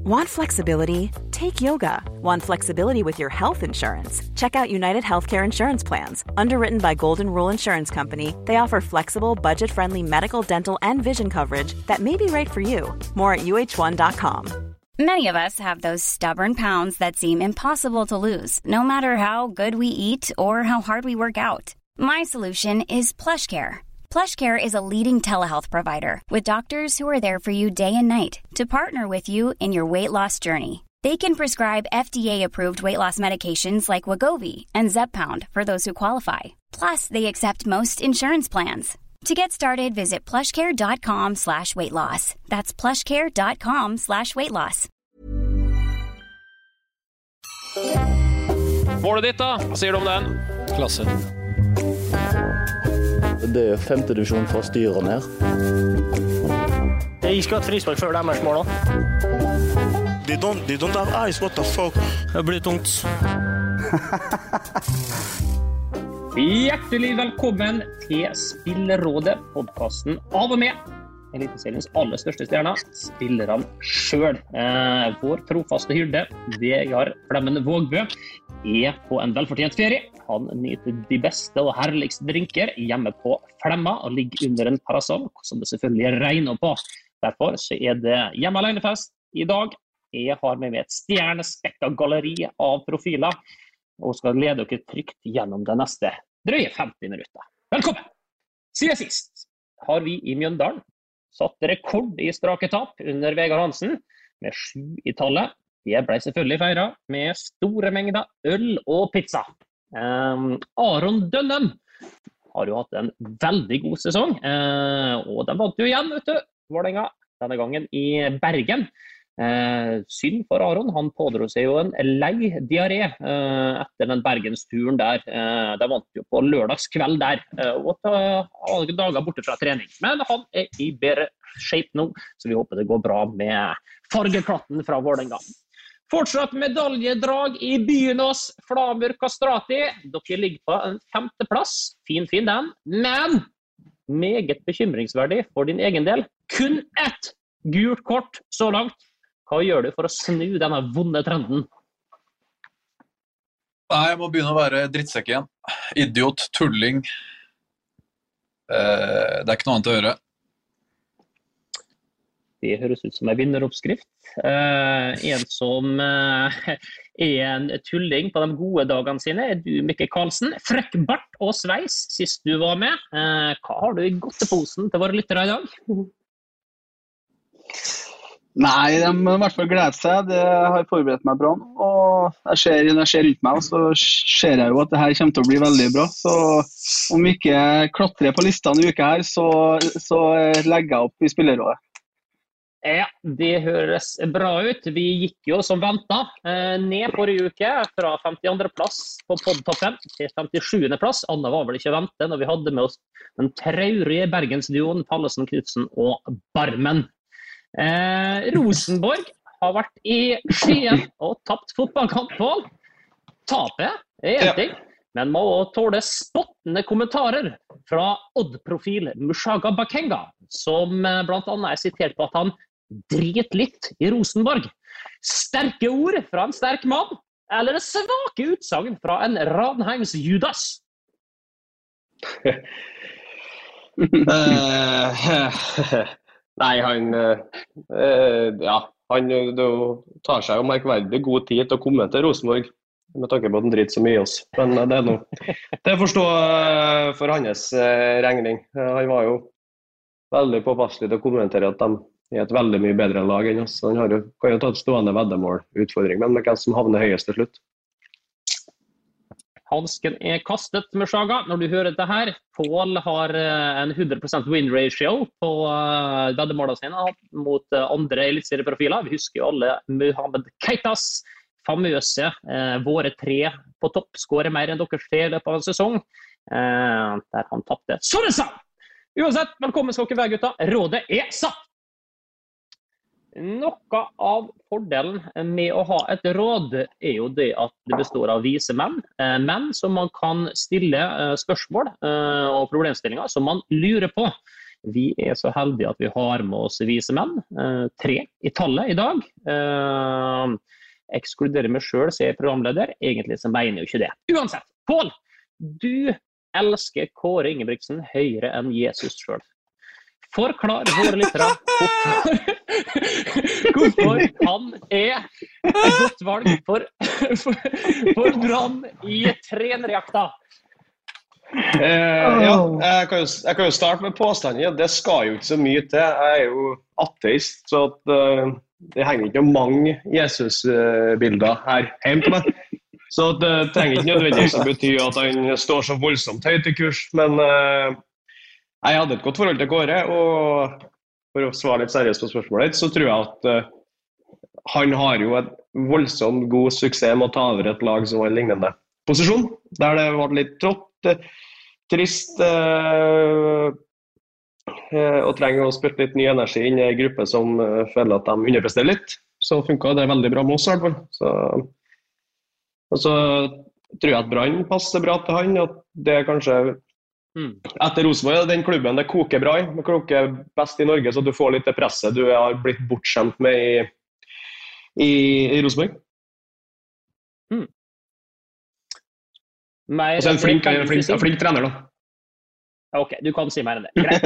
Want flexibility? Take yoga. Want flexibility with your health insurance? Check out United Healthcare Insurance Plans. Underwritten by Golden Rule Insurance Company, they offer flexible, budget-friendly medical, dental, and vision coverage that may be right for you. More at uh1.com. Many of us have those stubborn pounds that seem impossible to lose, no matter how good we eat or how hard we work out. My solution is PlushCare. PlushCare is a leading telehealth provider with doctors who are there for you day and night to partner with you in your weight loss journey. They can prescribe FDA-approved weight loss medications like Wegovy and Zepbound for those who qualify. Plus, they accept most insurance plans. To get started, visit plushcare.com/weightloss. That's plushcare.com/weightloss. Målet ditt da, hva sier du om den? Klasse. Det er femte divisjon fra styren her. Jeg skulle hatt frispark før deres mål da. They don't have eyes, what the fuck? Det blir tungt. Hjertelig velkommen til Spillerådet, podcasten av og med Eliteseriens aller største stjerne, spillerne selv. Vår trofaste hyrde, Vegard Flemmen Vågbø, er på en velfortjent ferie. Han nyter de beste og herligste drinker hjemme på Flemma og ligger under en parasoll, som det selvfølgelig regner på. Derfor så er det hjemme alenefest i dag. Jeg har med meg et stjernespekket galleri av profiler, og skal lede dere trygt gjennom det neste drøye 50 minutter. Velkommen! Siden sist har vi i Mjøndalen satt rekord i strake tap under Vegard Hansen, med 7 i tallet. Det ble selvfølgelig feiret med store mengder øl og pizza. Aron Dønnum har jo hatt en veldig god sesong, og den vant jo igjen, vet du, Vålerenga, denne gangen i Bergen. Synd for Aron, han pådro seg jo en lei diaré etter den Bergensturen der. Det vant jo på lørdagskveld der, og alle dager borte fra trening. Men han er i bedre shape nå, så vi håper det går bra med fargeklatten fra Vålerenga. Fortsatt medaljedrag i byen oss, Flamur Kastrati. Dere ligger på en 5. plass, fin den, men meget bekymringsverdig for din egen del. Kun ett gult kort så langt. Hva gjør du for å snu denne vonde trenden? Nei, jeg må begynne å være drittsekk igjen. Idiot, tulling. Det er ikke noe annet å gjøre. Det høres ut som en vinneroppskrift. En som er en tulling på de gode dagene sine er du, Mikke Karlsen. Frekk bart og sveis sist du var med. Hva har du i godteposen til våre lyttere i dag? Nei, de må i hvert fall glede seg. Det har jeg forberedt meg bra. Og når jeg ser rundt meg, så ser jeg jo at det her kommer til å bli veldig bra. Så om vi ikke klatrer på listene i uke her, så legger jeg opp i Spillerådet. Ja, det høres bra ut. Vi gikk jo som ventet ned forrige uke fra 52. plass på poddtoppen til 57. plass. Anna var vel ikke ventet når vi hadde med oss den traurige Bergensduoen Pallesen, Knudsen og Barmen. Rosenborg har vært i Skien og tapt fotballkamp på. Tapet er en ting, men må også tåle spottende kommentarer fra Odd-profil Mushaga Bakenga, som blant annet er sitert på at han drit litt i Rosenborg. Sterke ord fra en sterk mann, eller svake utsagn fra en Ranheims Judas? Nei, han tar seg jo merkverdig god tid til å komme til Rosenborg, med tanke på at han driter så mye i oss. Men det er noe. Det forstår for hans regning. Han var jo veldig påpasselig til å kommentere at de er et veldig mye bedre lag enn oss. Han kan jo ta et stående veddemål-utfordring, men med hvem som havner høyest til slutt. Hansken er kastet med Saga. Når du hører dette her, Pål har en 100% win ratio på veddemålene sine mot andre elitserieprofiler. Vi husker jo alle Mohamed Keitas, famøse våre 3 på topp, skårer mer enn deres 3 i løpet av en sesong, der han tappte. Så det sa! Uansett, velkommen skal dere være, gutta. Rådet er satt! Noe av fordelen med å ha et råd er jo det at det består av vise menn, menn som man kan stille spørsmål og problemstillinger som man lurer på. Vi så heldige at vi har med oss vise menn, 3 i tallet i dag. Ekskluderer meg selv, så jeg programleder. Egentlig så mener jeg jo ikke det. Uansett, Pål, du elsker Kåre Ingebrigtsen høyere enn Jesus selv. Forklar våre lyttere hvorfor han et godt valg for Brann i trenerjakta. Jeg kan jo starte med påstanden. Det skal jo ikke så mye til. Jeg jo ateist, så at, det henger ikke mange Jesus-bilder her hjemme til meg. Så det trenger ikke nødvendigvis å bety at han står så voldsomt høyt i kurs. Men jeg hadde et godt forhold til Kåre, og for å svare litt seriøst på spørsmålet, så tror jeg at han har jo en voldsomt god suksess med å ta over et lag som har en lignende posisjon, der det var litt trått, trist og trenger å spytte litt ny energi inn i en gruppe som føler at de underpresterer litt. Så funket det veldig bra med oss i hvert fall. Og så tror jeg at Brann passer bra til han, at det kanskje etter Rosenborg, den klubben det koker bra i, det koker best i Norge, så du får litt det presset du har blitt bortskjemt med i Rosenborg. Og så en flink trener da. Ok, du kan si mer enn det. Greit.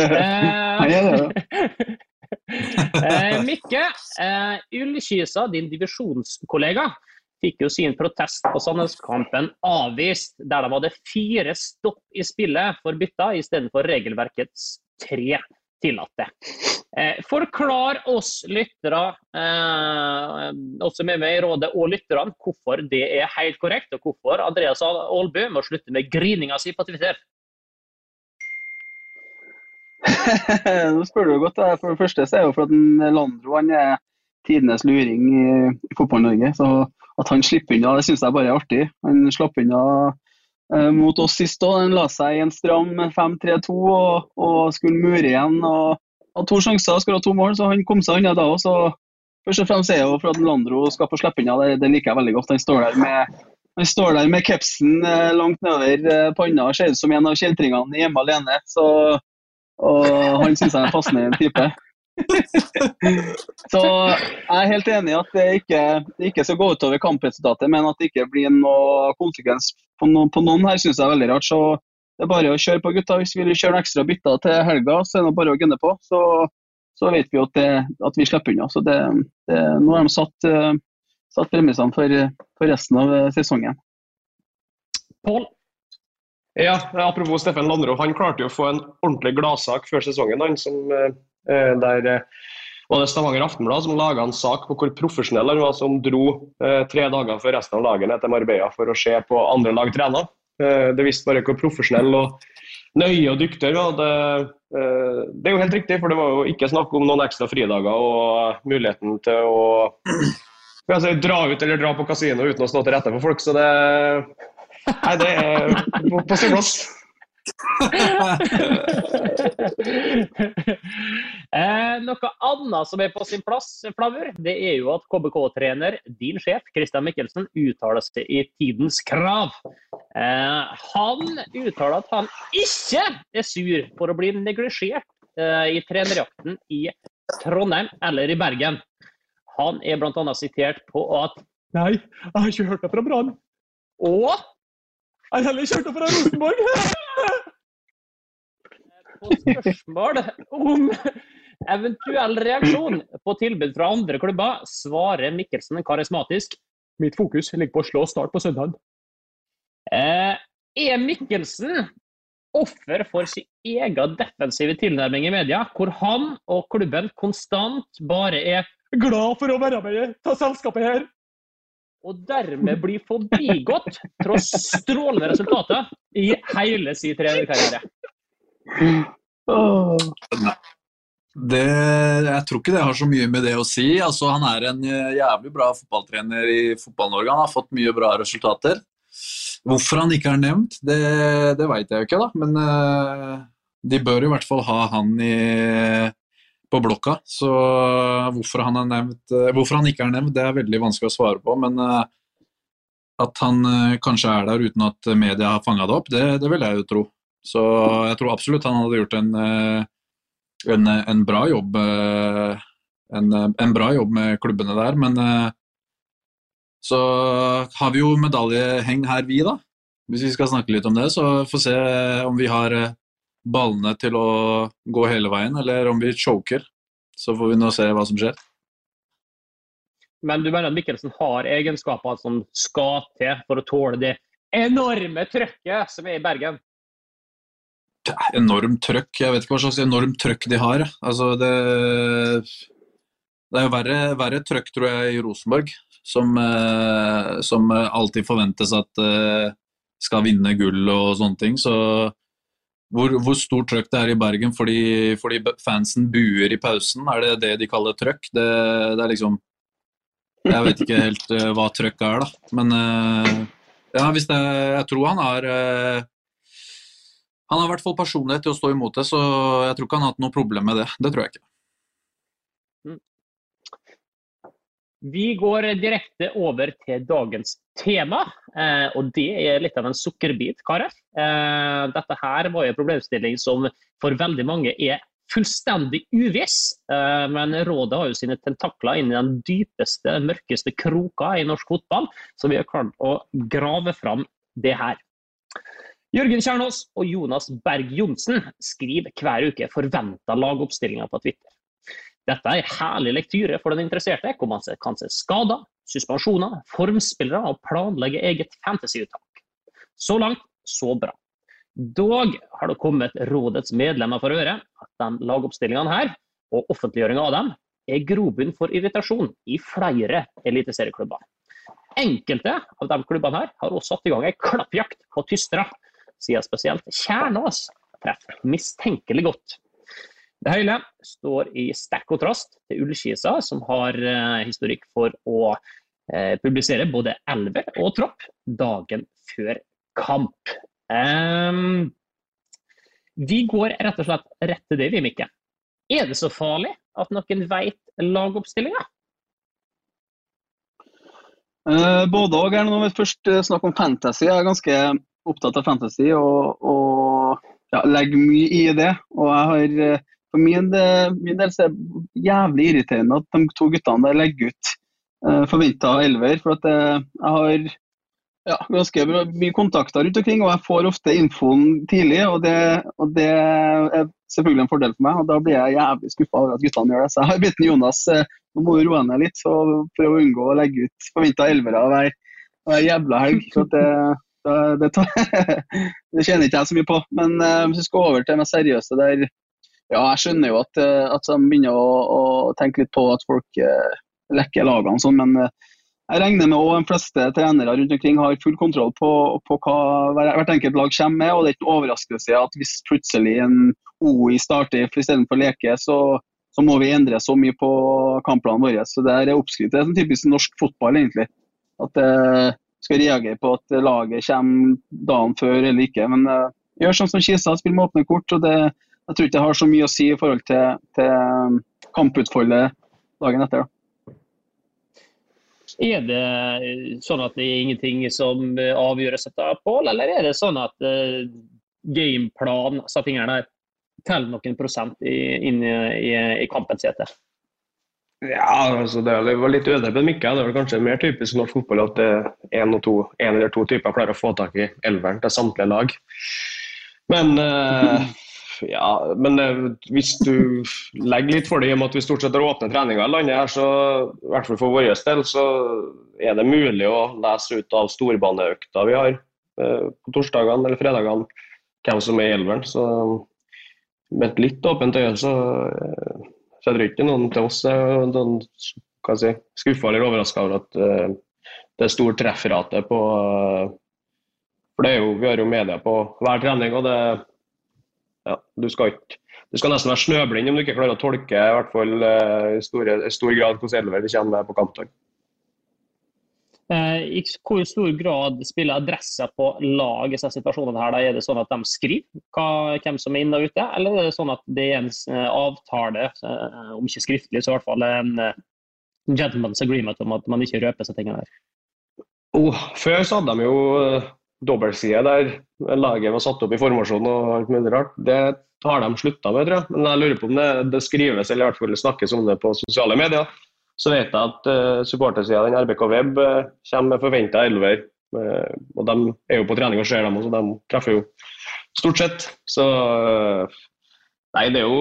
Mikke, Ullkisa, din divisjonskollega, fikk jo sin protest på Sandneskampen avvist, der det var 4 stopp i spillet for bytta, i stedet for regelverkets 3 tillatte. Forklar oss lyttere, også med meg i rådet og lytterne, hvorfor det helt korrekt, og hvorfor Andreas Aalby må slutte med grininga si på Twitter. Nå spør du godt. For det første så jo for at Landro han tidenes luring i fotball-Norge, så at han slipper unna, det synes jeg bare artig. Han slapp unna mot oss sist også. Han la seg i en stram 5-3-2 og skulle mure igjen, og hadde 2 sjanser, skulle ha 2 mål, så han kom seg unna da også. Først og fremst jo for at Landro skal få slippe unna, det liker jeg veldig godt. Han står der med kepsen langt nedover panna, ser ut som en av kjeltringene hjemme alene, og han synes jeg en passende type. Så jeg helt enig i at det ikke skal gå utover kampresultatet, men at det ikke blir noe konsekvens på noen her, synes jeg er veldig rart. Så det bare å kjøre på, gutta. Hvis vi vil kjøre ekstra bytter til helga, så det bare å gunne på. Så vet vi at vi slipper unna. Så nå har de satt premissene for resten av sesongen. Pål? Ja, apropos Steffen Landro, han klarte jo å få en ordentlig gladsak før sesongen, han som der var det Stavanger Aftenblad som laget en sak på hvor profesjonell han var, som dro 3 dager før resten av laget ned til Marbella for å se på andre lag trener. Det visste bare hvor profesjonell og nøye og dyktig var. Det jo helt riktig, for det var jo ikke snakk om noen ekstra fridager og muligheten til å dra ut eller dra på kasino uten å stå til rette for folk, så det på sin plass. Noe annet som på sin plass, Flavur, det jo at KBK-trener, din sjef, Christian Mikkelsen, uttaler seg i tidens krav. Han uttaler at han ikke sur for å bli neglisjert i trenerjakten i Trondheim eller i Bergen. Han blant annet sitert på at «Nei, jeg har ikke hørt det fra Brann». Og jeg har heller ikke hørt det fra Rosenborg. På spørsmål om eventuell reaksjon på tilbud fra andre klubber, svarer Mikkelsen karismatisk: «Mitt fokus ligger på å slå Start på søndag». Mikkelsen offer for sin egen defensive tilnærming i media, hvor han og klubben konstant bare glad for å være med i selskapet her, og dermed blir forbigått tross strålende resultater i hele sin trenerkarriere? Jeg tror ikke det har så mye med det å si. Altså, han en jævlig bra fotballtrener i fotball-Norge. Han har fått mye bra resultater. Hvorfor han ikke nevnt, det vet jeg jo ikke da. Men de bør i hvert fall ha han på blokka. Så hvorfor han ikke nevnt, det veldig vanskelig å svare på. Men at han kanskje der uten at media har fanget det opp, det vil jeg jo tro. Så jeg tror absolutt han hadde gjort en en bra jobb en bra jobb med klubbene der, men så har vi jo medaljeheng her vi da. Hvis vi skal snakke litt om det, så får se om vi har ballene til å gå hele veien, eller om vi choker. Så får vi nå se hva som skjer. Men du mener at Mikkelsen har egenskaper som skal til for å tåle det enorme trøkket som I Bergen? Enormt trøkk, jeg vet ikke hva slags enormt trøkk de har. Altså det er jo verre trøkk, tror jeg, I Rosenborg, som alltid forventes at skal vinne gull og sånne ting. Så hvor stort trøkk det I Bergen fordi fansen buer I pausen, det det de kaller trøkk? Det liksom, jeg vet ikke helt hva trøkk da. Men ja, jeg tror han har I hvert fall personlighet til å stå imot det, så jeg tror ikke han har hatt noe problem med det. Det tror jeg ikke. Vi går direkte over til dagens tema, og det litt av en sukkerbit, Karer. Dette her var jo en problemstilling som for veldig mange fullstendig uviss, men rådet har jo sine tentakler inn I den dypeste, mørkeste kroka I norsk fotball, så vi har klart å grave fram det her. Jørgen Kjernås og Jonas Berg Johnsen skriver hver uke forventet lagoppstillinger på Twitter. Dette herlig lektyre for den interesserte, hvor man kan se skader, suspensjoner, formspillere og planlegge eget fantasyuttak. Så langt, så bra. Dog har det kommet rådets medlemmer for øre at de lagoppstillingene her, og offentliggjøring av dem, grobunn for irritasjon I flere eliteserieklubber. Enkelte av de klubbene her har også satt I gang en klappjakt på tystere, siden spesielt Kjernås treffer mistenkelig godt. Det hele står I sterk kontrast til Ullkisa, som har historikk for å publisere både elver og tropp dagen før kamp. Vi går rett og slett rett til det, vi, Mikke. Det så farlig at noen vet lagoppstillinger? Både og når vi først snakker om fantasy. Jeg ganske opptatt av fantasy og ja, legger mye I det. Og jeg har, for min del så det jævlig irriterende at de to guttene der legger ut forventet elver, for at jeg har ganske mye kontakter rundt omkring, og jeg får ofte infoen tidlig, og det selvfølgelig en fordel for meg, og da blir jeg jævlig skuffet over at guttene gjør det. Så jeg har bedt Jonas, nå må du roe ned litt, så for å unngå å legge ut forventet elvere hver jævla helg, for at det kjenner ikke jeg så mye på. Men hvis vi skal over til det seriøse der, ja, jeg skjønner jo at de begynner å tenke litt på at folk lekker lagene og sånn, men jeg regner med at de fleste trenere rundt omkring har full kontroll på hva hvert enkelt lag kommer med, og det ikke noe overraskelse at hvis plutselig en OI starter I stedet for leke, så må vi endre så mye på kampplanen vår. Så det oppskritt. Det sånn typisk norsk fotball egentlig, at skal reagere på at laget kommer dagen før eller ikke, men gjør sånn som Kisa, spill med åpne kort, og jeg tror ikke det har så mye å si I forhold til kamputfoldet dagen etter da. Det sånn at det ingenting som avgjøres etter Pål, eller det sånn at gameplan, settingene der, teller noen prosent inn I kampens sete? Ja, altså det var litt øde på Mikke. Det var kanskje mer typisk norsk fotball at en eller to typer klarer å få tak I elveren til samtlige lag. Men ja, men hvis du legger litt for det I og med at vi stort sett har åpne treninger I landet her, så I hvert fall for vår del, så det mulig å lese ut av storbaneøkta vi har på torsdagene eller fredagene, hvem som I elveren. Så med et litt åpent øye, så er det ikke noen til oss noen, kan jeg si, skuffet eller overrasket over at det stor trefferate på, for det jo, vi har jo media på hver trening, og det ja, du skal nesten være snøblind om du ikke klarer å tolke I hvert fall I stor grad hvordan elver vi kommer med på kampdag. I hvor stor grad spiller adresser på lag I disse situasjonene her? Da det sånn at de skriver hvem som inne og ute, eller det sånn at det en avtale, om ikke skriftlig, så I hvert fall en gentleman's agreement om at man ikke røper seg tingene her? Før så hadde de jo dobbeltside der laget var satt opp i formasjon og alt mulig rart. Det har de sluttet med, tror jeg. Men jeg lurer på om det skrives eller i hvert fall snakkes om det på sosiale medier. Så vet jeg at supportersiden, den RBK Web, kommer med forventet 11-er. Og de jo på trening og ser dem, så de treffer jo stort sett. Så nei, det jo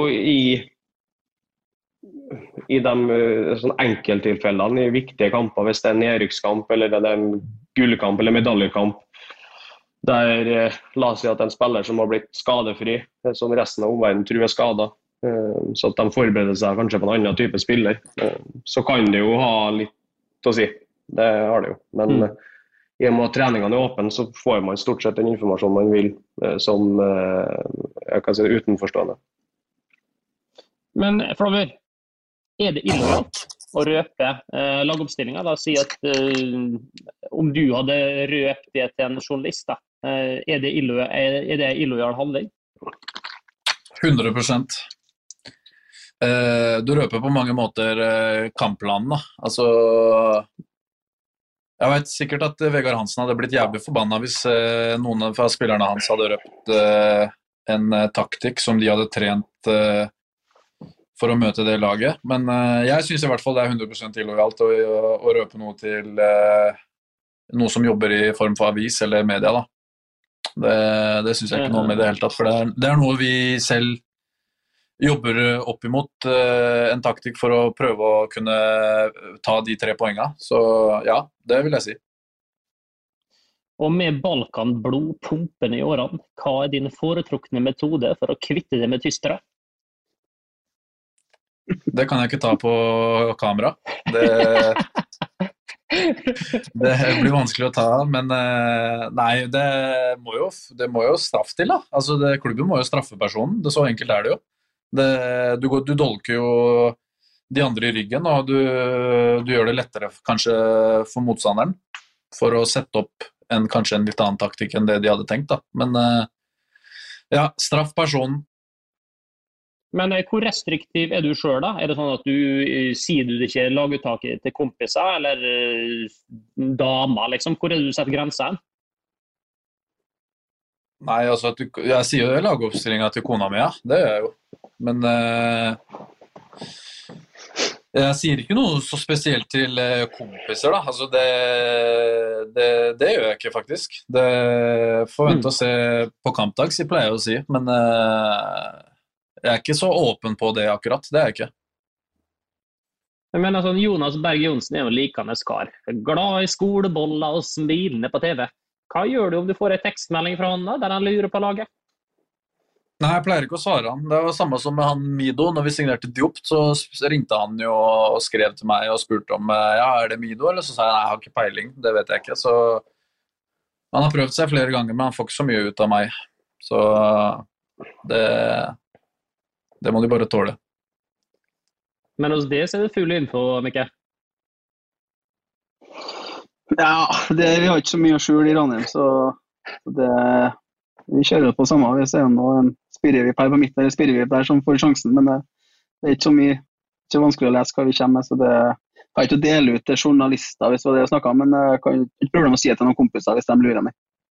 i de sånn enkelttilfellene i viktige kamper, hvis det en nedrykkskamp eller det en gullkamp eller medaljekamp, der la oss si at en spiller som har blitt skadefri, som resten av omverdenen tror skadet, så at de forbereder seg kanskje på en annen type spiller, så kan det jo ha litt å si. Det har det jo. Men i og med at treningene åpne, så får man stort sett den informasjonen man vil, som jeg kan si utenforstående. Men Flavør, det illojalt å røpe lagoppstillingen? La oss si at om du hadde røpt det til en journalist, da, det illojal handling? 100%. Du røper på mange måter kampplanen, da. Altså, jeg vet sikkert at Vegard Hansen hadde blitt jævlig forbannet hvis noen av spillerne hans hadde røpt en taktikk som de hadde trent for å møte det laget. Men jeg synes i hvert fall det 100% illojalt å røpe noe til noe som jobber i form for avis eller media, da. Det synes jeg ikke noe med det helt tatt, for det noe vi selv jobber opp imot, en taktikk for å prøve å kunne ta de 3 poengene. Så ja, det vil jeg si. Og med Balkan-blod pumpende i årene, hva din foretrukne metode for å kvitte det med tystere? Det kan jeg ikke ta på kamera. Det blir vanskelig å ta, men nei, det må jo straff til, da. Altså, klubben må jo straffe personen, så enkelt det jo. Du dolker jo de andre i ryggen, og du gjør det lettere kanskje for motstanderen for å sette opp kanskje en litt annen taktikk enn det de hadde tenkt, da. Men ja, straff personen. Men hvor restriktiv du selv, da? Det sånn at sier du ikke laguttaket til kompiser eller damer, liksom? Hvor du setter grensen? Nei, altså, jeg sier jo lagoppstillingen til kona mi, ja. Det gjør jeg jo. Men jeg sier ikke noe så spesielt til kompiser, da. Altså, det gjør jeg ikke, faktisk. Det får vente å se på kampdag, pleier jeg å si. Men jeg ikke så åpen på det akkurat, det jeg ikke. Men altså, Jonas Berg Johnsen jo likende skar. Glad i skoleboller og smilende på TV. Hva gjør du om du får en tekstmelding fra han da, der han lurer på laget? Nei, jeg pleier ikke å svare han. Det var samme som med han Mido. Når vi signerte Diop, så ringte han jo og skrev til meg og spurte om ja, det Mido, eller så sa jeg nei, jeg har ikke peiling, det vet jeg ikke. Så han har prøvd seg flere ganger, men han får ikke så mye ut av meg. Så det må de bare tåle. Men hos det så det full info, Mikke? Ja, vi har ikke så mye å skjule i Ranheim, så vi kjører på samme. Vi ser nå en spirrevip her på midten, eller spirrevip der som får sjansen, men det ikke så mye, ikke vanskelig å lese hva vi kommer med, så det kan ikke dele ut til journalister hvis det var det jeg snakket om, men jeg kan ikke problem å si det til noen kompiser hvis de lurer meg.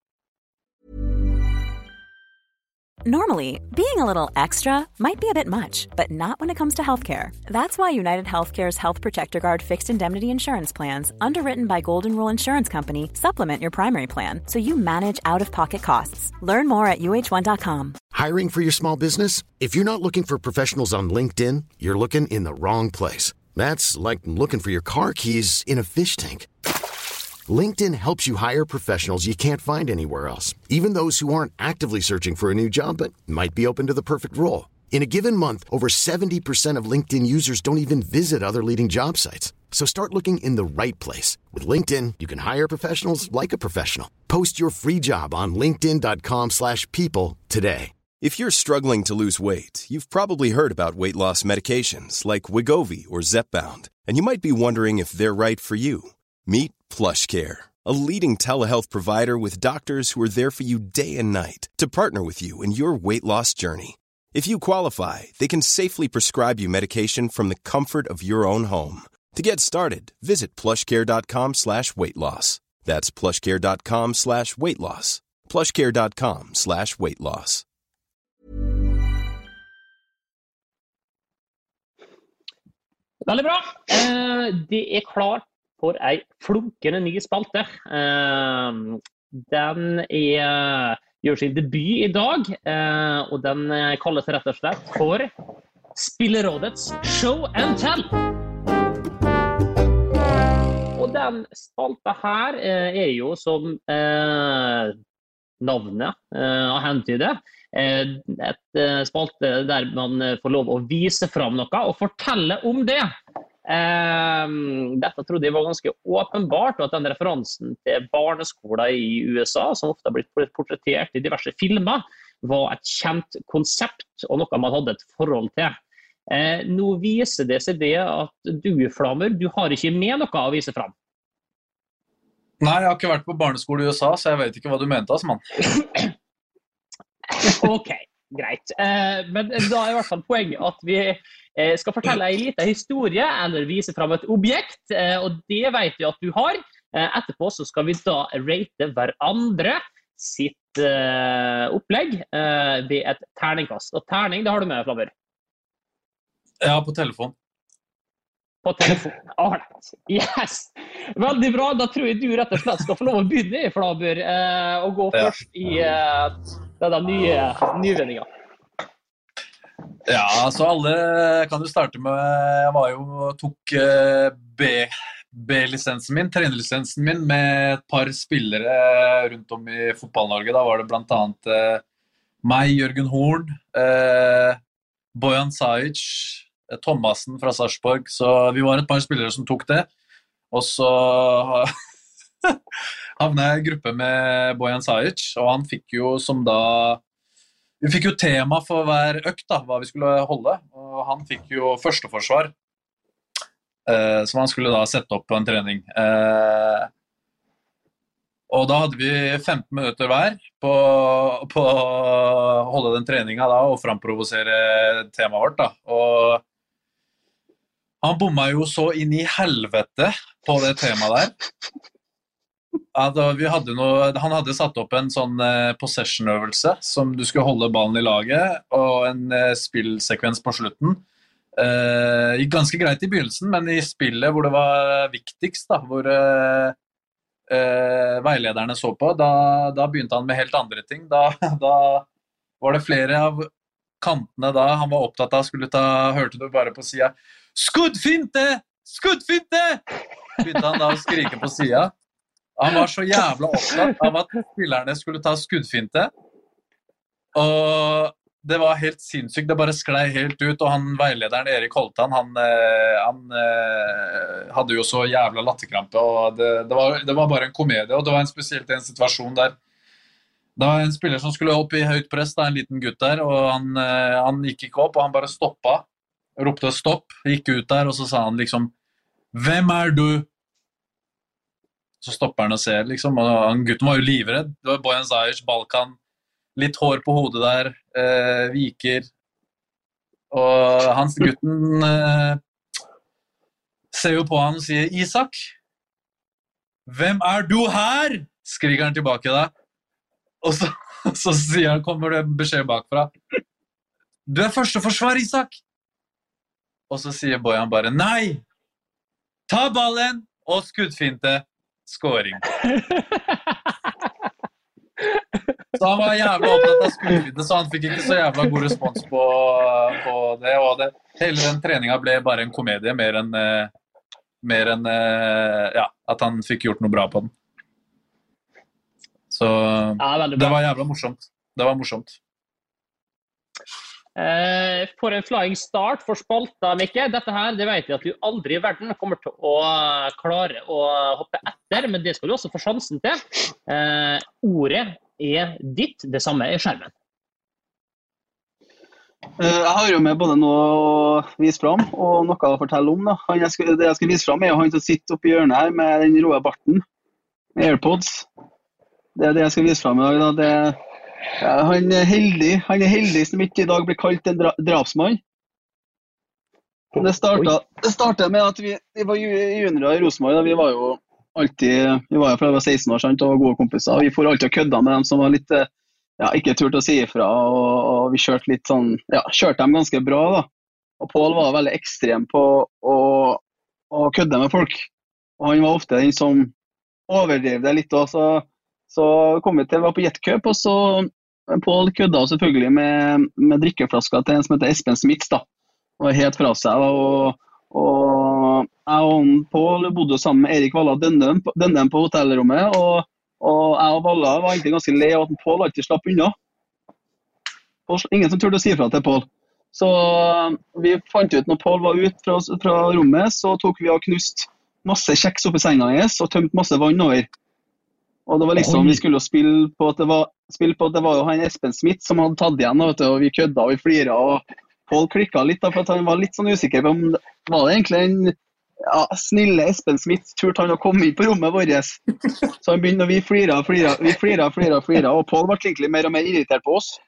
Normally, being a little extra might be a bit much, but not when it comes to healthcare. That's why United Healthcare's Health Protector Guard fixed indemnity insurance plans, underwritten by Golden Rule Insurance Company, supplement your primary plan so you manage out-of-pocket costs. Learn more at uh1.com. Hiring for your small business? If you're not looking for professionals on LinkedIn, you're looking in the wrong place. That's like looking for your car keys in a fish tank. LinkedIn helps you hire professionals you can't find anywhere else, even those who aren't actively searching for a new job but might be open to the perfect role. In a given month, over 70% of LinkedIn users don't even visit other leading job sites. So start looking in the right place. With LinkedIn, you can hire professionals like a professional. Post your free job on linkedin.com/people today. If you're struggling to lose weight, you've probably heard about weight loss medications like Wegovy or Zepbound, and you might be wondering if they're right for you. Meet PlushCare, a leading telehealth provider with doctors who are there for you day and night to partner with you in your weight loss journey. If you qualify, they can safely prescribe you medication from the comfort of your own home. To get started, visit plushcare.com/weightloss. That's plushcare.com/weightloss. plushcare.com/weightloss. Veldig bra. Det klart for en flunkende ny spalte. Den gjør sin debut I dag, og den kalles rett og slett for Spillerådets Show and Tell. Og den spalta her jo som navnet har hentydet, et spalte der man får lov å vise fram noe og fortelle om det. Dette trodde jeg var ganske åpenbart, og at den referansen til barneskoler I USA, som ofte har blitt portrettert I diverse filmer, var et kjent konsept og noe man hadde et forhold til. Nå viser det seg det at du, Flammer, du har ikke med noe å vise fram. Nei, jeg har ikke vært på barneskole I USA, så jeg vet ikke hva du mente, mann. Ok, greit. Men da I hvert fall poenget at vi skal fortelle en liten historie, eller vise fram et objekt, og det vet vi at du har. Etterpå så skal vi da rate hverandre sitt opplegg ved et terningkast. Og terning, det har du med, Flammer? Ja, på telefon. På telefon. Alright. Yes! Veldig bra. Da tror jeg du rett og slett skal få lov å begynne, Flammer, og gå først I denne nyvinningen. Ja, altså alle kan jo starte med, jeg tok B-lisensen min, trenerlisensen min, med et par spillere rundt om I fotball-Norge. Da var det blant annet meg, Jørgen Horn, Bojan Sajic, Thomasen fra Sarpsborg, så vi var et par spillere som tok det. Og så havnet jeg I gruppe med Bojan Sajic, og han fikk jo som da... Vi fikk jo tema for hver økt, da, hva vi skulle holde, og han fikk jo førsteforsvar, som han skulle da sette opp på en trening. Og da hadde vi 15 minutter hver på å holde den treningen da, og framprovosere temaet vårt da, og han bomma jo så inn I helvete på det temaet der. Han hadde satt opp en sånn possession-øvelse som du skulle holde ballen I laget, og en spillsekvens på slutten. Gikk ganske greit I begynnelsen, men I spillet hvor det var viktigst, da, hvor veilederne så på, da begynte han med helt andre ting. Da var det flere av kantene da han var opptatt av, hørte du bare på siden, skuddfinte! Skuddfinte! Begynte han da å skrike på siden. Han var så jævla opptatt av at spillerne skulle ta skuddfinte, og det var helt sinnssykt, det bare sklei helt ut, og han veilederen Erik Holtan, han hadde jo så jævla latterkrampe, og det var bare en komedie, og det var spesielt en situasjon der det var en spiller som skulle opp I høyt press, da, en liten gutt der, og han gikk ikke opp, og han bare stoppet, ropte stopp, gikk ut der, og så sa han liksom, hvem du? Så stopper han og ser, liksom, og gutten var jo livredd. Det var Bojan Sajic, Balkan, litt hår på hodet der, viker, og gutten ser jo på han og sier, Isak, hvem du her? Skriker han tilbake da, og så sier han, kommer det beskjed bakfra, du første forsvar, Isak. Og så sier Bojan bare, nei, ta ballen og skuddfinte. Skåring. Så han var jævla opptatt av skuddfinte, så han fikk ikke så jævla god respons på det, og hele den treningen ble bare en komedie, mer enn at han fikk gjort noe bra på den. Så det var jævla morsomt. Det var morsomt. For en flying start for spalta, Mikke. Dette her, det vet jeg at du aldri I verden kommer til å klare å hoppe etter, men det skal du også få sjansen til. Ordet ditt, det samme skjermen. Jeg har jo med både noe å vise fram og noe å fortelle om. Da. Det jeg skal vise fram jo han som sitter oppe I hjørnet her med den røde barten, med AirPods. Det det jeg skal vise fram I dag. Da. Han heldig som ikke I dag blir kalt en drapsmann. Det startet med at vi var juniorer I Rosenborg, da vi var jo vi var jo fra jeg var 16 år, sant, og var gode kompiser, og vi får alltid kødda med dem som var litt, ikke turt å si ifra, og vi kjørte litt sånn, kjørte dem ganske bra da. Og Pål var veldig ekstrem på å kødde med folk, og han var ofte den som overdrev det litt også, så kom vi til, var på Jetcup, og så Pål kødda selvfølgelig med drikkeflasker til en som heter Espen Smits da, og helt fra seg da, og jeg og Pål bodde sammen med Erik Valla Dønnen på hotellrommet, og jeg og Valla var egentlig ganske lei av at Pål alltid slapp unna. Ingen som turte å si fra til Pål. Så vi fant ut når Pål var ute fra rommet, så tok vi og knust masse kjeks oppi senga hans og tømt masse vann over. Og det var liksom, vi skulle spille på at det var jo han Espen Smith som hadde tatt igjen, vet du, og vi kødda og vi flira, og Pål klikket litt da, for at han var litt sånn usikker på om var det egentlig en snille Espen Smith turte han å komme inn på rommet vårt. Så han begynte, og vi flira, og Pål var egentlig mer og mer irritert på oss.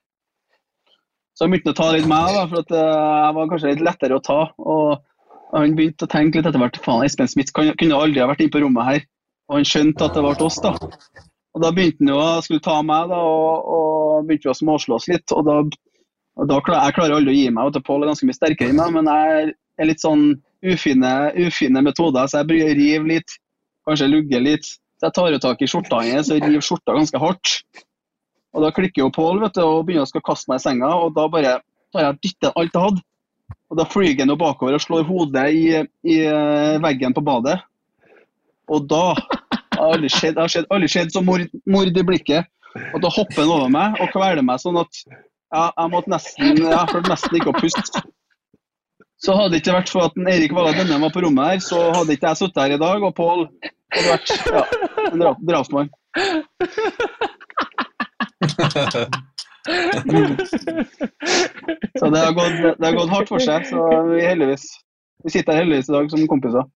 Så han begynte å ta litt med da, for at jeg var kanskje litt lettere å ta, og han begynte å tenke litt etter hvert, faen, Espen Smith kunne aldri ha vært inn på rommet her, og han skjønte at det var oss da. Og da begynte han jo å skulle ta meg da, og begynte vi å småslås litt, og da jeg klarer aldri å gi meg, og Pål ganske mye sterkere i meg, men jeg er litt sånn ufine metoder, så jeg river litt, kanskje lugger litt, så jeg tar jo tak i skjorta hans, og river skjorta ganske hardt. Og da klikker jo Pål, vet du, og begynner å skal kaste meg i senga, og da bare tar jeg dyttet alt jeg hadde. Og da flyger han jo bakover og slår hodet i veggen på badet. Og da har jeg aldri skjedd så mord i blikket, og da hopper han over meg og kveler meg sånn at jeg måtte nesten ikke å puste. Så hadde det ikke vært for at Erik Valla Dønnen var på rommet her, så hadde ikke jeg suttet her i dag, og Pål hadde vært en drapsmann. Så det har gått hardt for seg, så vi sitter her heldigvis i dag som kompiser.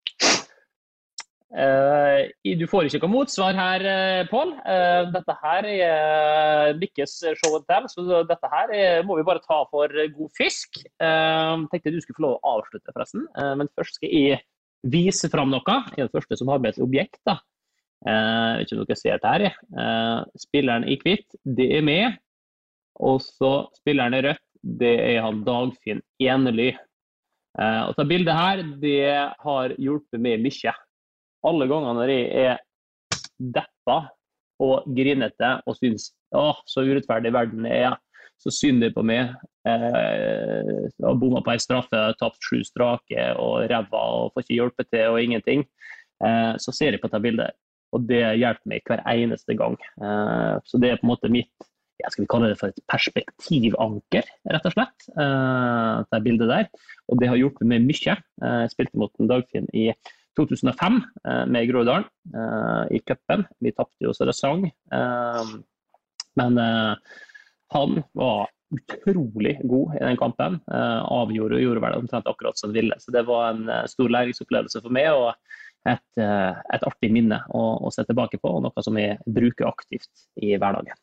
Du får ikke noe motsvar her, Pål. Dette her Mikkes show and tell, så dette her må vi bare ta for god fisk. Tenkte du skulle få lov å avslutte forresten, men først skal jeg vise frem noe. Jeg den første som har med et objekt da. Jeg vet ikke om dere ser det her. Spilleren i hvitt, det med, og så spilleren i rødt, det han Dagfinn Enerly. Og det bildet her, det har hjulpet meg mye. Alle gangene når jeg deppa og grinete og synes, så urettferdig verden så synd det på meg. Jeg har bommet på en straffe, tapt 7 strake og ræva og får ikke hjelpe til og ingenting. Så ser jeg på dette bildet, og det hjelper meg hver eneste gang. Så det på en måte mitt, skal vi kalle det for et perspektivanker, rett og slett, det bildet der. Og det har hjulpet meg mye. Jeg spilte mot en Dagfinn i 2005 med Groruddalen i cupen. Vi tappte jo så det sang. Men han var utrolig god i den kampen. Avgjorde og gjorde vel omtrent akkurat som han ville. Så det var en stor læringsopplevelse for meg, og et artig minne å se tilbake på, og noe som jeg bruker aktivt i hverdagen.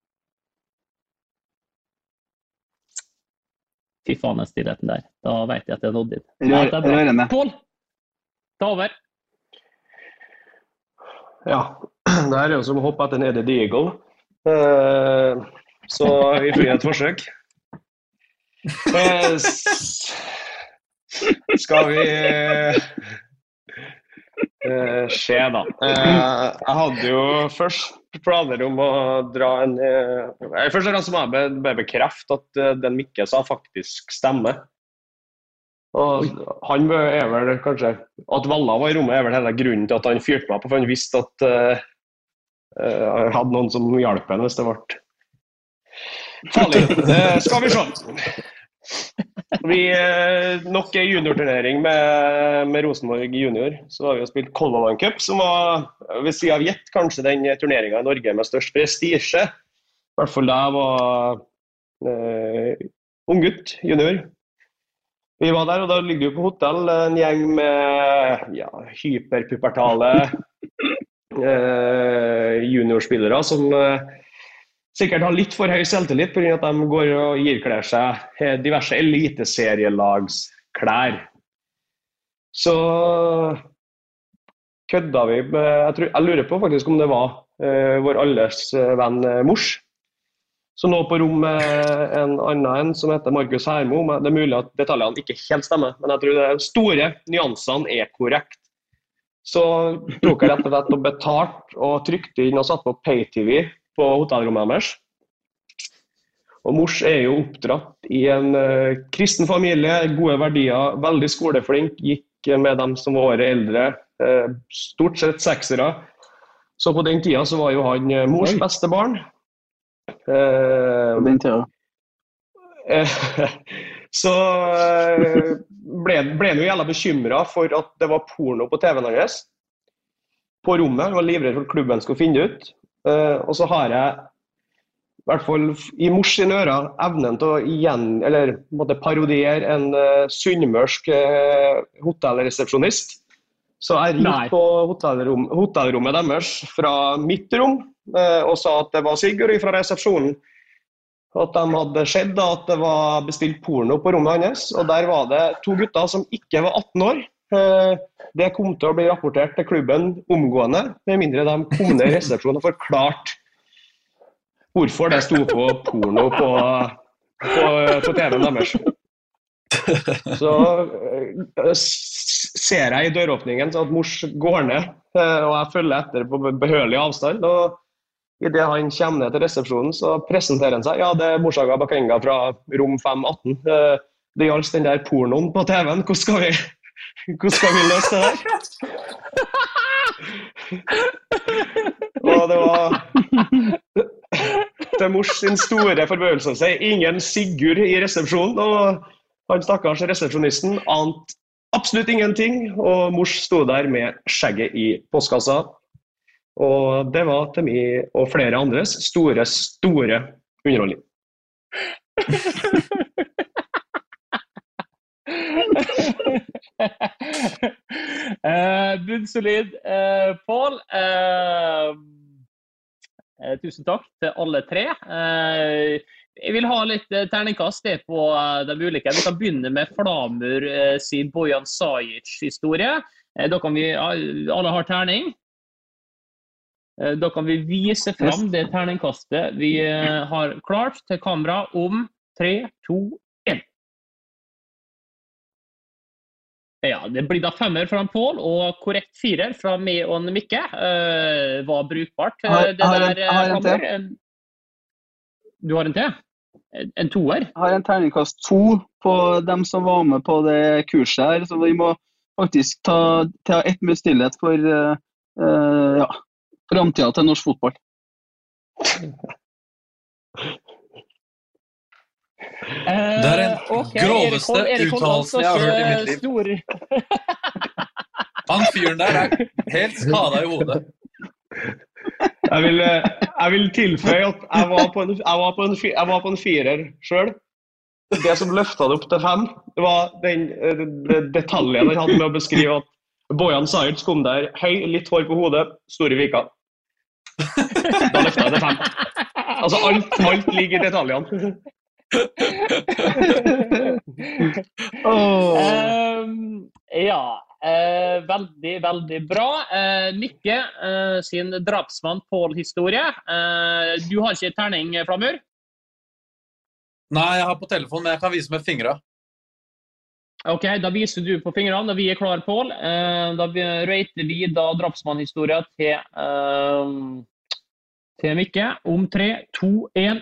Fy faen, den stillheten der. Da vet jeg at det nådde inn. Pål! Ta over. Ja, det her jo som å hoppe etter en Eddie Deagle. Så vi får et forsøk. Skal vi se da. Jeg hadde jo først planer om å dra først og fremst må jeg bekrefte at den Mikke sa faktisk stemmer. Og han vel kanskje, at Valla var i rommet vel hele grunnen til at han fyrte meg på, for han visste at jeg hadde noen som hjalp henne hvis det ble farlig. Skal vi se. Vi nok en juniorturnering med Rosenborg junior, så har vi jo spilt Color Line Cup, som var, ved siden av Jett, kanskje den turneringen i Norge med størst prestige. I hvert fall da jeg var ung gutt, junior. Vi var der, og da ligger vi på hotell, en gjeng med hyperpubertale juniorspillere som sikkert har litt for høy selvtillit på grunn av at de går og gir seg diverse eliteserielagsklær. Så kødda vi med, jeg lurer på faktisk om det var vår alles venn Mors, som nå på rom med en annen som heter Markus Hermo. Det er mulig at detaljene ikke helt stemmer, men jeg tror de store nyansene korrekt. Så tok jeg rett og slett og betalt og trykte inn og satt på pay-tv på hotellrommet deres. Og Mors jo oppdratt i en kristen familie, gode verdier, veldig skoleflink, gikk med dem som var året eldre, stort sett 6-ere. Så på den tida så var jo han Mors beste barn. På den tida. Så ble han jo jævla bekymret for at det var porno på TV-en hans på rommet. Han var livredd for at klubben skulle finne ut. Og så har jeg i hvert fall i Mors sine ører evnen til å parodiere en sunnmørsk hotellresepsjonist. Så jeg ringte på hotellrommet deres fra mitt rom og sa at det var Sigurd fra resepsjonen. At de hadde sett at det var bestilt porno på rommet hans, og der var det 2 gutter som ikke var 18 år. Det kom til å bli rapportert til klubben omgående, med mindre de kom ned i resepsjonen og forklart hvorfor det sto på porno på TV-en deres. Så ser jeg i døråpningen så at Mors går ned, og jeg følger etter på behørig avstand, og i det han kommer ned til resepsjonen, så presenterer han seg. Ja, det Morsaga Bakenga fra rom 518. Det gjaldt den der pornoen på TV-en. Hvordan skal vi løse det der? Og det var til Mors sin store forbøyelse. Ingen Sigurd i resepsjonen, og han stakkars resepsjonisten ante absolutt ingenting, og Mors sto der med skjegget i postkassa. Og det var til meg og flere andres store underholdning. Bunnsolid, Pål. Tusen takk til alle 3. Jeg vil ha litt terningkast på de ulike. Vi kan begynne med Flamur sin Bojan Sajic-historie. Da kan vi, alle har terning. Da kan vi vise fram det terningkastet vi har klart til kamera om 3, 2, 1. Ja, det blir da 5 fra Pål og korrekt 4 fra meg og Mikke. Var brukbart. Har en til. Du har en til? En 2-er? Jeg har en terningkast 2 på dem som var med på det kurset her, så vi må faktisk ta 1 minutt stillhet for framtida til norsk fotball. Det den groveste uttalelsen jeg har hørt i mitt liv. Han fyren der helt skadet i hodet. Jeg vil tilføye at jeg var på en 4-er selv. Det som løftet det opp til 5, det var den detaljen han hadde med å beskrive at Bojan Sajic kom der, høy, litt hår på hodet, store vika. Da løftet jeg det 5. Altså alt ligger i detaljene. Veldig, veldig bra. Mikke sin drapsmann Pål-historie. Du har ikke terning, Flamur? Nei, jeg har på telefon, men jeg kan vise med fingra. Ok, da viser du på fingrene, da vi klar, Pål. Da rater vi da drapsmannhistorien til Mikke om 3, 2, 1.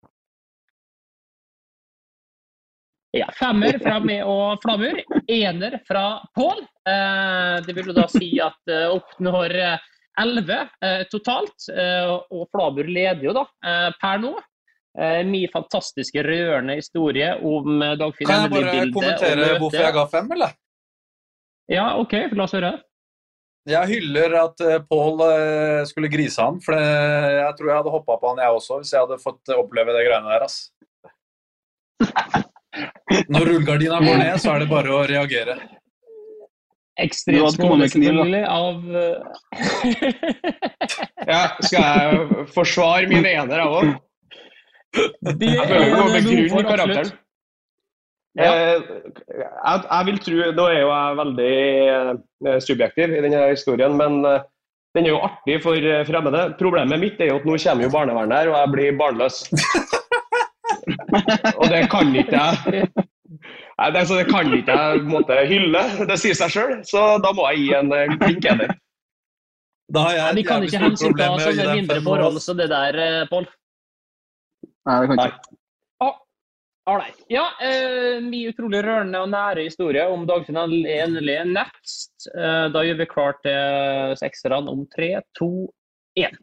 Ja, 5 fra meg og Flamur, 1 fra Pål. Det vil jo da si at oppnår 11 totalt, og Flamur leder jo da per nå. Min fantastiske rørende historie om Dagfinn Kan jeg bare kommentere hvorfor jeg ga 5, eller? Ja, ok, la oss høre. Jeg hyller at Pål skulle grise han, for jeg tror jeg hadde hoppet på han jeg også, hvis jeg hadde fått oppleve det greiene der, ass. Når rullegardina går ned, så det bare å reagere. Ekstremt skålet selvfølgelig av... Ja, skal jeg forsvare mine ener av også? Jeg føler det går med grunn i karakteren. Jeg vil tro, nå er jo jeg veldig subjektiv i denne historien, men den er jo artig for fremmede. Problemet mitt er jo at nå kommer jo barnevernet her, og jeg blir barnløs. Og det kan ikke jeg... Nei, det kan ikke jeg måtte hylle, det sier seg selv, så da må jeg gi en klink enig. Vi kan ikke hensynta sånne mindre forhold som det der, Pål. Nei, det kan ikke. Alright. Ja, mye utrolig rørende og nære historie om Dagfinn Enerli next. Da gjør vi klart til sekserne om 3, 2, 1.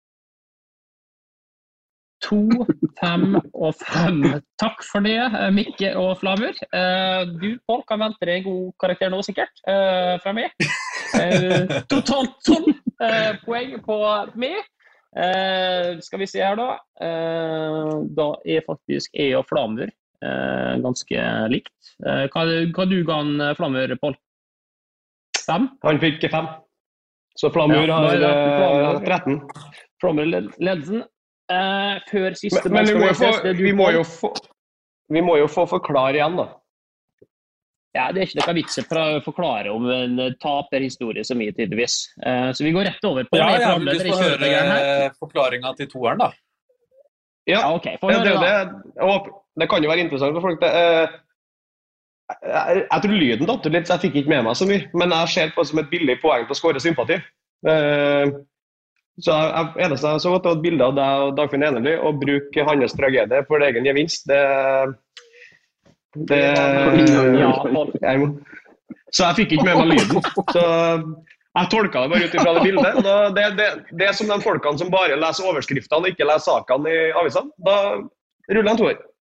2, 5 og 5. Takk for det, Mikke og Flamur. Du, Pål, kan vente deg en god karakter nå, sikkert, fra meg. Totalt 12 poeng på meg. Skal vi se her da. Da er faktisk jeg og Flamur ganske likt. Hva du ga han Flamur, Pål? 5? Han fikk 5. Så Flamur har 13. Flamur ledelsen. Før siste men vi må jo få forklare igjen da. Ja, det er ikke noe vits å forklare om en taperhistorie så mye tydeligvis. Så vi går rett over på jeg vil lyst til å høre forklaringen til toeren da. Ja, okay, det kan jo være interessant for folk. Jeg tror lyden datt litt, så jeg fikk ikke med meg så mye. Men jeg ser på det som et billig poeng til å skåre sympati. Så eneste jeg så godt var et bilde av deg og Dagfinn Enerli og bruke hans tragedie for egen gevinst. Så jeg fikk ikke med meg lyden. Så jeg tolket det bare ut ifra det bildet. Det er som de folkene som bare leser overskriftene og ikke leser sakene i avisene. Da ruller en toer.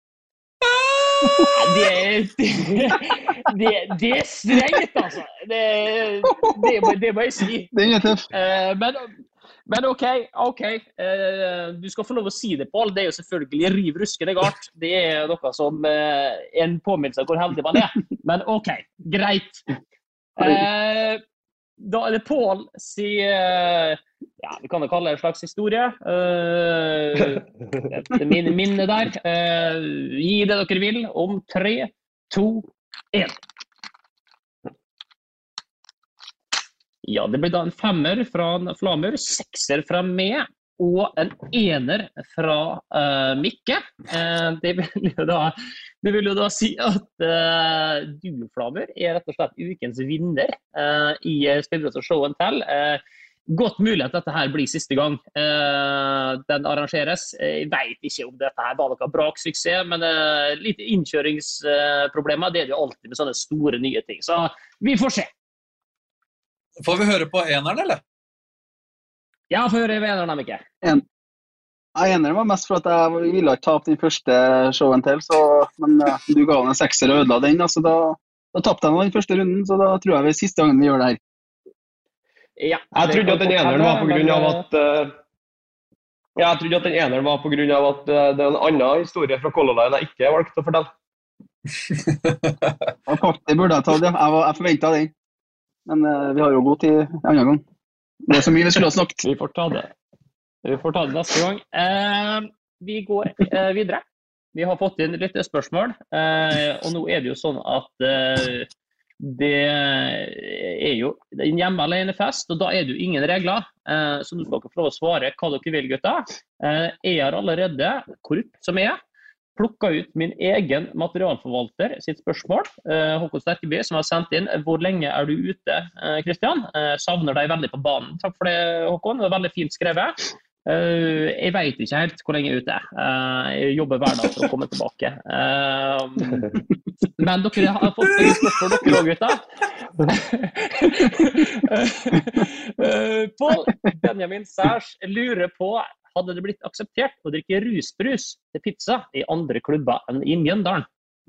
Det er strengt, altså. Det må jeg si. Det er tøff. Men ok, du skal få lov å si det, Pål. Det er jo selvfølgelig riv ruskende galt. Det er noe som en påminnelse hvor heldig man er. Men ok, greit. Da er det Pål sier, ja, vi kan jo kalle det en slags historie. Minne der. Gi det dere vil om 3, 2, 1. Ja, det blir da en 5er fra Flamur, 6er fra meg, og en 1er fra Mikke. Det vil jo da si at du, Flamur, er rett og slett ukens vinner i Spillere som Show and Tell. Godt mulig at dette her blir siste gang den arrangeres. Jeg vet ikke om dette her var noe braksuksess, men litt innkjøringsproblemer, det er det jo alltid med sånne store nye ting. Så vi får se. Får vi høre på eneren, eller? Ja, får høre på eneren, Mikke. Eneren var mest for at jeg ville ikke tape den første Show and Tell, men du ga den en 6er og ødela den, så da tappte jeg den første runden, så da tror jeg vi er siste gangen vi gjør det her. Ja, jeg trodde at den eneren var på grunn av at det er en annen historie fra Color Line jeg ikke valgte å fortelle. Det burde jeg tatt, ja. Jeg forventet den. Men vi har jo god tid en annen gang. Det er så mye vi skulle ha snakket. Vi får ta det neste gang. Vi går videre. Vi har fått inn litt spørsmål, og nå er det jo sånn at det er jo en hjemme alene fest, og da er det jo ingen regler, så nå skal dere få lov å svare hva dere vil, gutter. Jeg har allerede, korrupt som jeg, plukket ut min egen materialforvalter sitt spørsmål, Håkon Sterkeby, som har sendt inn. Hvor lenge er du ute, Kristian? Savner deg veldig på banen. Takk for det, Håkon. Det var veldig fint skrevet. Jeg vet ikke helt hvor lenge jeg er ute. Jeg jobber hver dag for å komme tilbake. Men dere har fått noen spørsmål, dere også, gutta. Pål Benjamin Særs lurer på: hadde det blitt akseptert å drikke rusbrus til pizza i andre klubber enn i Mjøndalen?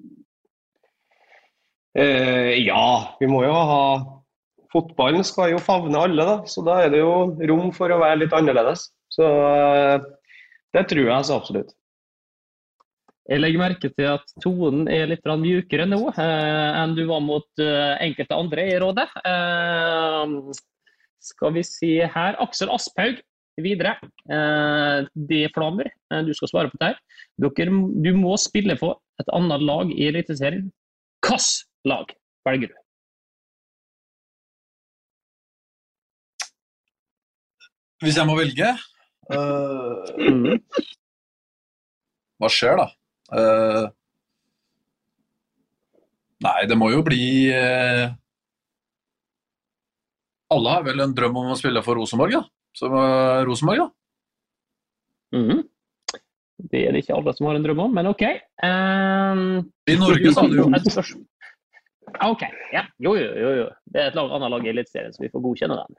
Ja, vi må jo ha... Fotballen skal jo favne alle, da, så da er det jo rom for å være litt annerledes. Så det tror jeg så absolutt. Jeg legger merke til at tonen er litt mjukere nå enn du var mot enkelte andre i rådet. Skal vi se her. Aksel Asphaug videre. Det er Flamur. Du skal svare på det her. Du må spille for et annet lag i Eliteserien Hvilket lag velger du? Hvis jeg må velge, hva skjer da? Nei, det må jo bli... Alle har vel en drøm om å spille for Rosenborg, da. Så Rosenborg, da. Det det ikke alle som har en drøm om, men ok. I Norge sa du jo. Ok, ja. Jo. Det et annet lag i Elitserien, så vi får godkjenne den.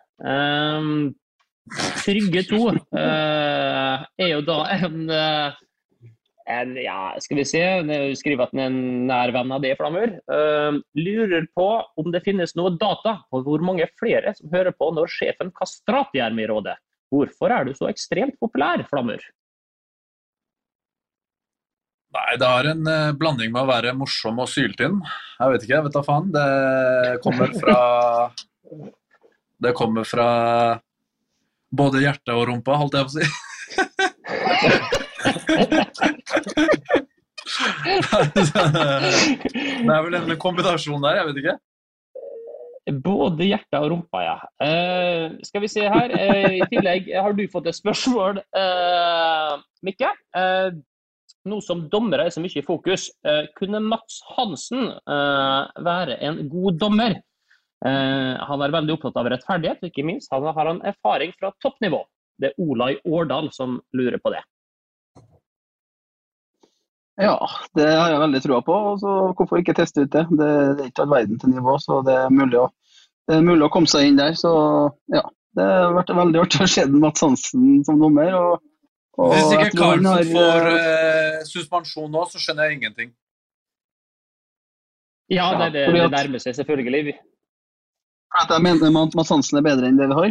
Trygge 2 jo da ja, skal vi se, jeg skriver at den en nær venn av det, Flamur. Lurer på om det finnes noe data på hvor mange flere som hører på når sjefen Kastrati med i rådet. Hvorfor du så ekstremt populær, Flamur? Nei, det har en blanding med å være morsom og syltinn. Jeg vet ikke, vet da faen. Det kommer fra både hjertet og rumpa, holdt jeg på å si. Det vel en kombinasjon der, jeg vet ikke. Både hjertet og rumpa, ja. Skal vi se her. I tillegg har du fått et spørsmål, Mikke. Nå som dommere så mye i fokus, kunne Mats Hansen være en god dommer? Han veldig opptatt av rettferdighet, ikke minst. Han har en erfaring fra toppnivå. Det Olai Årdal som lurer på det. Ja, det har jeg veldig troa på, og så hvorfor ikke teste ut det? Det ikke all verden til nivå, så det mulig å komme seg inn der. Så ja, det har vært veldig artig å se Mats Hansen som dommer. Hvis ikke Karlsen får suspensjon nå, så skjønner jeg ingenting. Ja, det nærmer seg selvfølgelig. For at jeg mener Mats Hansen bedre enn det vi har.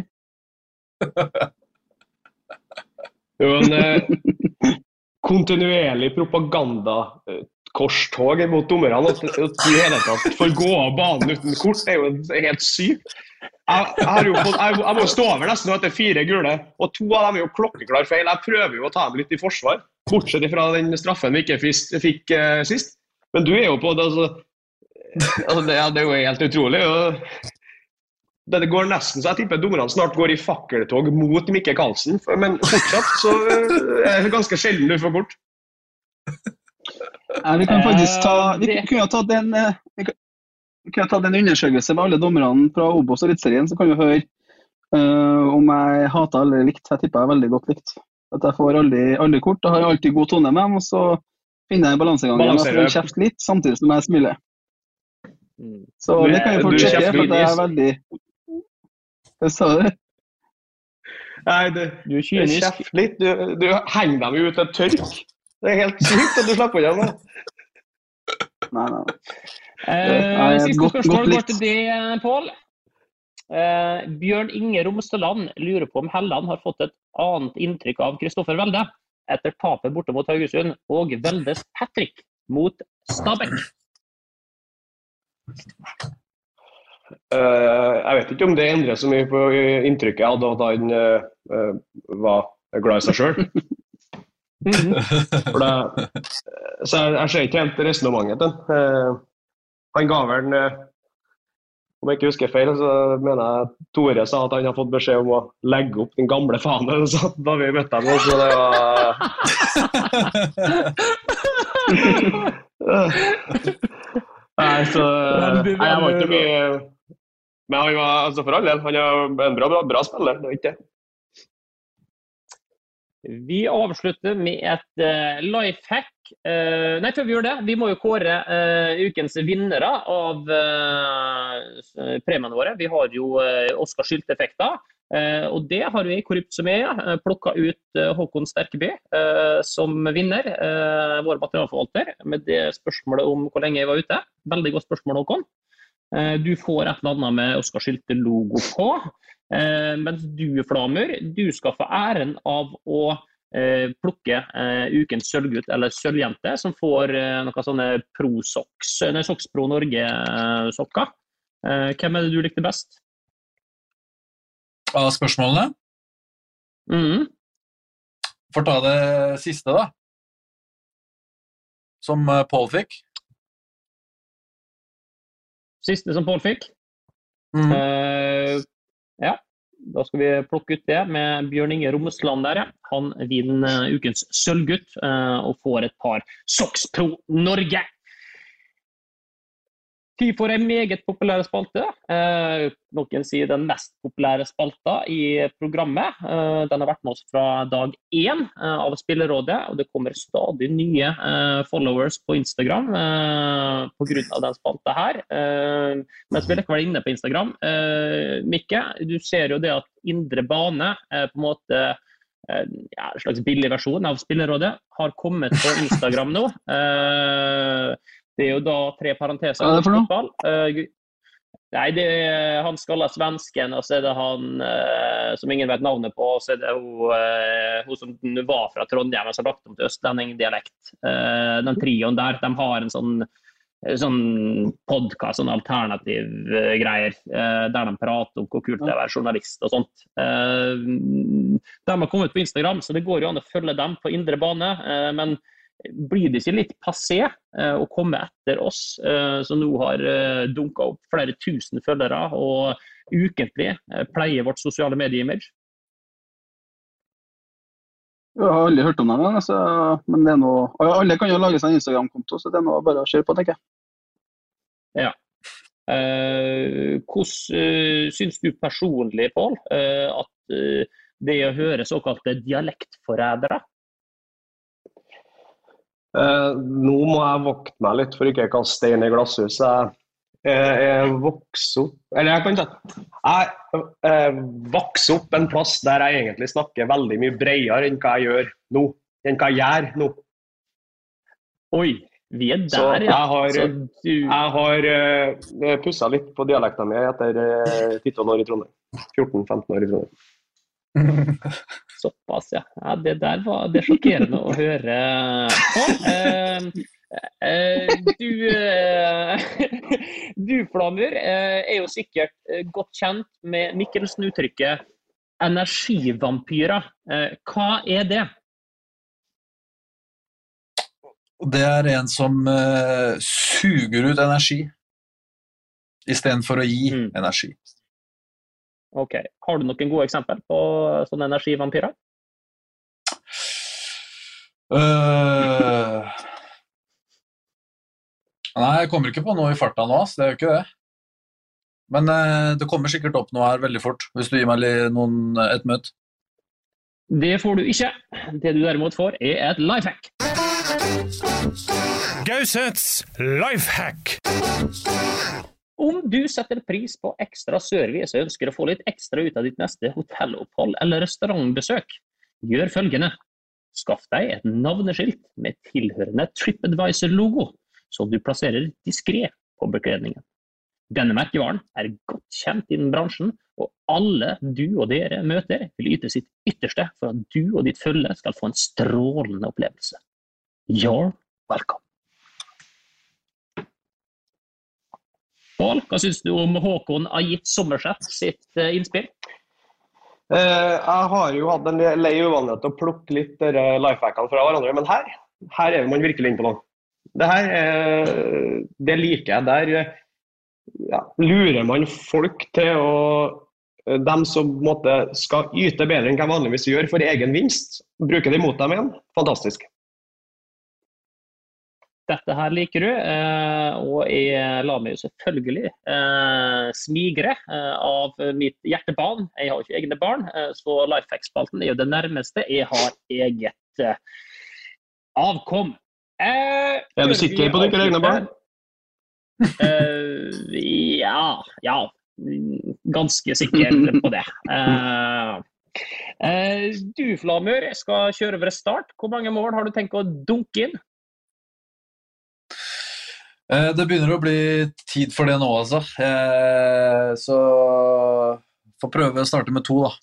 Jo, en kontinuerlig propagandakorstog mot dommerne, at de hele tatt får gå av banen uten kort, det jo helt sykt. Jeg må stå over nesten etter 4 gule, og 2 av dem jo klokkeklar feil. Jeg prøver jo å ta dem litt i forsvar, bortsett fra den straffen vi ikke fikk sist. Men du jo på det, altså det jo helt utrolig. Det går nesten, så jeg tipper dommerne snart går i fakkeltog mot Mikke Karlsen, men fortsatt så det ganske sjelden du får kort. Vi kan faktisk vi kunne ta den undersøkelsen med alle dommerne fra Obos og Elitserien, så kan vi høre om jeg hater eller likt. Jeg tipper jeg veldig godt likt. At jeg får aldri kort, jeg har alltid god tone med dem, og så finner jeg balansegangen at jeg kjefter litt, samtidig som jeg smiler. Så det kan vi fort sjekke, for det veldig... Hva sa du? Nei, du kjefter litt, du henger dem jo ut til tørk. Det helt sykt at du slapper igjen nå. Nei. Siste spørsmål går til det, Pål. Bjørn Inge Romsteland lurer på om Helland har fått et annet inntrykk av Kristoffer Welde etter tapet borte mot Haugesund og Weldes hat-trick mot Stabæk. Jeg vet ikke om det endrer så mye på inntrykket jeg hadde at han var glad i seg selv. Så jeg ser ikke helt resonnementet. Han ga vel, om jeg ikke husker feil, så mener jeg Tore sa at han har fått beskjed om å legge opp den gamle fanen da vi møtte ham. Så det var... Nei, så jeg var ikke mye... Men han var, altså for all del, han en bra spiller, det ikke det. Vi avslutter med et lifehack. Nei, før vi gjør det, vi må jo kåre ukens vinnere av premiene våre. Vi har jo Oscar Skylt-effekter, og det har vi korrupt som plukket ut Håkon Sterkeby som vinner, vår materialforvalter, med det spørsmålet om hvor lenge jeg var ute. Veldig godt spørsmål, Håkon. Du får et eller annet med Oscar Skylte-logo på, mens du, Flamur, du skal få æren av å plukke ukens sølvgutt eller sølvjente, som får noen sånne Sox Pro Norge-sokker. Hvem det du likte best? Av spørsmålene? Får ta det siste da. Som Paul fikk. Siste som Pål fikk. Ja, da skal vi plukke ut det med Bjørn Inge Romsland der. Han vinner ukens sølvgutt og får et par Sox Pro Norge. Tid for en meget populære spalte. Noen sier den mest populære spalta i programmet. Den har vært med oss fra dag 1 av Spillerådet, og det kommer stadig nye followers på Instagram på grunn av den spalta her. Mens vi likevel inne på Instagram. Mikke, du ser jo det at Indre Bane på en måte en slags billig versjon av Spillerådet har kommet på Instagram nå. Det jo da 3 parenteser. Hva det for noe? Fotball. Nei, det han skalla svensken, og så det han som ingen vet navnet på, og så det hun som var fra Trondheim, og så lagt om til østlending-dialekt. Den trioen der, de har en sånn podcast, sånn alternativ greier, der de prater om hvor kult det å være journalist og sånt. De har kommet på Instagram, så det går jo an å følge dem på Indre Bane, men blir det ikke litt passé å komme etter oss, som nå har dunket opp flere tusen følgere og ukentlig pleier vårt sosiale medie-image? Jeg har aldri hørt om det, men det noe, alle kan jo lage seg en Instagram-konto, så det noe bare å kjøre på, tenker jeg. Ja. Hvordan synes du personlig, Pål, at det å høre såkalte dialektforrædere? Nå må jeg vokte meg litt for ikke å kaste stein i glasshuset. Jeg vokste opp, eller jeg kan si jeg vokste opp en plass der jeg egentlig snakker veldig mye bredere enn hva jeg gjør nå. Oi, vi der, så ja. Jeg har pusset litt på dialekten min etter 10-12 år i Trondheim. 14-15 år i Trondheim. Såpass, ja. Ja, det der var det sjokkerende å høre på. Du, Flamur, jo sikkert godt kjent med Mikkelsen-uttrykket energivampyrer. Hva det? Det en som suger ut energi i stedet for å gi energi. Ok, har du noen gode eksempel på sånne energivampyrer? Nei, jeg kommer ikke på noe i farta nå, så det jo ikke det. Men det kommer sikkert opp noe her veldig fort, hvis du gir meg et møte. Det får du ikke. Det du derimot får et lifehack. Gausets lifehack! Om du setter pris på ekstra service og ønsker å få litt ekstra ut av ditt neste hotellopphold eller restaurantbesøk, gjør følgende. Skaff deg et navneskilt med tilhørende TripAdvisor-logo, som du plasserer diskret på bekledningen. Denne merkevaren godt kjent innen bransjen, og alle du og dere møter vil yte sitt ytterste for at du og ditt følge skal få en strålende opplevelse. You're welcome. Pål, hva synes du om Håkon Ajit Sommerseth sitt innspill? Jeg har jo hatt en lei uvanlighet å plukke litt lifehackene fra hverandre, men her man virkelig inne på noe. Det liker jeg. Der lurer man folk til dem som på en måte skal yte bedre enn hva vanligvis gjør for egen vinst, bruker det imot dem igjen. Fantastisk. Dette her liker du, og jeg lar meg jo selvfølgelig smigre av mitt hjertebarn. Jeg har ikke egne barn, så Lifehack-spalten jo det nærmeste jeg har eget avkom. Du sikker på dine egne barn? Ja, ganske sikker på det. Du, Flamur, skal kjøre over start. Hvor mange mål har du tenkt å dunke inn? Det begynner å bli tid for det nå, altså. Så får prøve å starte med 2, da.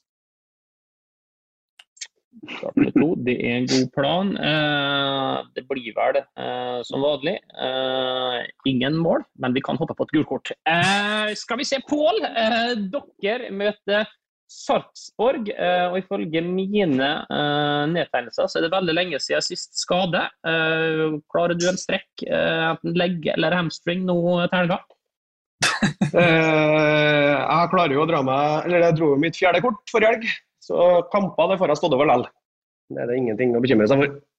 Starte med 2, det en god plan. Det blir vel som vanlig. Ingen mål, men vi kan hoppe på et gult kort. Skal vi se, Pål. Dere møter Sarpsborg, og ifølge mine nedtegnelser så det veldig lenge siden sist skade. Klarer du en strekk, enten legg eller hamstring nå til helga? Jeg klarer jo å dra meg, eller jeg dro jo mitt 4. kort for helg, så kamper det får jeg stått over lell. Det er ingenting å bekymre seg for.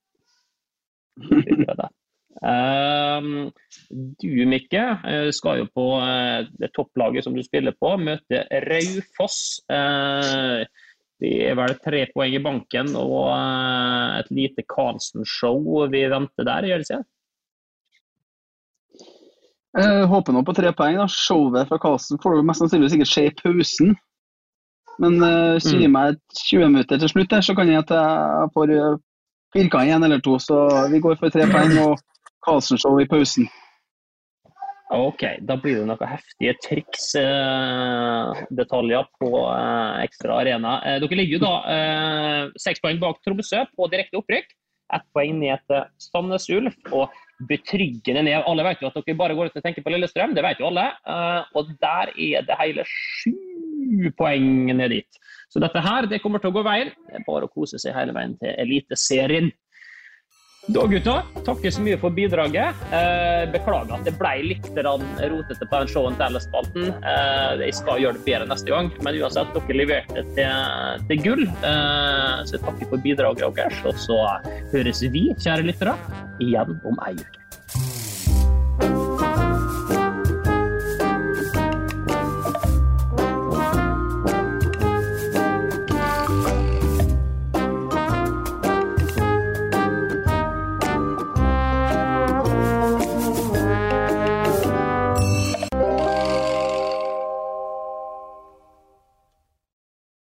Du, Mikke, skal jo på det topplaget som du spiller på, møte Raufoss. Det vel 3 poeng i banken og et lite Karlsen-show vi venter der, gjør det ikke? Jeg håper nå på 3 poeng. Da. Showet fra Karlsen får du mest sannsynlig sikkert se i pausen. Men gi meg 20 minutter til slutt, så kan jeg at jeg får pirka 1 eller 2. Så vi går for 3 poeng og Karlsen-show i pausen. Ok, da blir det noen heftige triks detaljer på ekstra arena. Dere ligger jo da 6 poeng bak Tromsø på direkte opprykk. 1 poeng ned til Sandnes Ulf, og betryggende ned. Alle vet jo at dere bare går ut og tenker på Lillestrøm, det vet jo alle. Og der det hele 7 poeng ned dit. Så dette her, det kommer til å gå veien. Det bare å kose seg hele veien til Eliteserien. Da, gutta, takker så mye for bidraget. Beklager at det ble litt rotete på den showen til LS-spalten. Jeg skal gjøre det bedre neste gang, men uansett, dere leverte til gull. Så jeg takker for bidraget deres, og så høres vi, kjære lyttere, igjen om en uke.